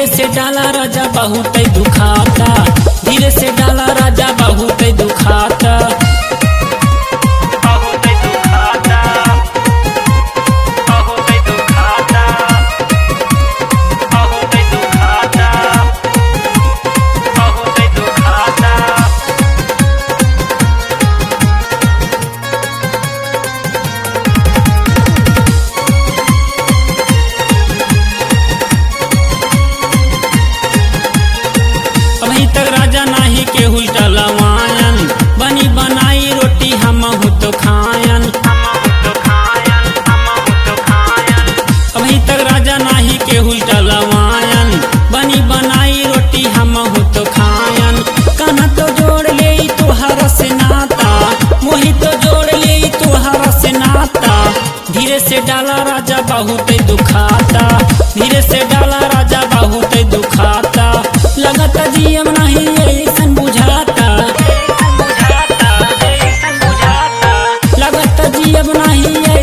धीरे से डाला राजा बहुत दुखाता, धीरे से डाला राजा बहुत दुखाता। अभी तक राजा नाही केहू टलवायन, बनी बनाई रोटी हम तो खायन। अभी तक राजा नाही केहू टलवायन, बनी बनाई रोटी हम तो खायन। कान्हा तो जोड़ ले तुहरा से नाता, मोही तो जोड़ ले तुहरा से नाता। धीरे से डाला राजा बहुत दुखाता, धीरे से डाला राजा बहुत दुखाता। लगता जियम नहीं ऐसन बुझाता, लगता जियम नहीं